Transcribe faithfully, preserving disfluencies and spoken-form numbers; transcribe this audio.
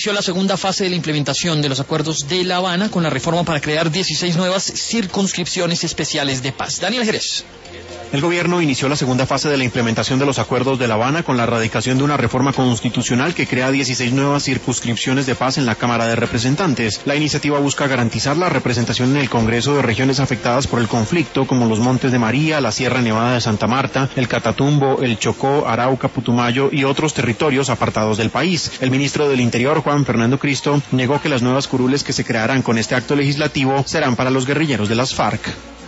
inició la segunda fase de la implementación de los acuerdos de La Habana con la reforma para crear dieciséis nuevas circunscripciones especiales de paz. Daniel Jerez. El gobierno inició la segunda fase de la implementación de los acuerdos de La Habana con la radicación de una reforma constitucional que crea dieciséis nuevas circunscripciones de paz en la Cámara de Representantes. La iniciativa busca garantizar la representación en el Congreso de regiones afectadas por el conflicto, como los Montes de María, la Sierra Nevada de Santa Marta, el Catatumbo, el Chocó, Arauca, Putumayo y otros territorios apartados del país. El ministro del Interior, Juan Fernando Cristo, negó que las nuevas curules que se crearán con este acto legislativo serán para los guerrilleros de las FARC.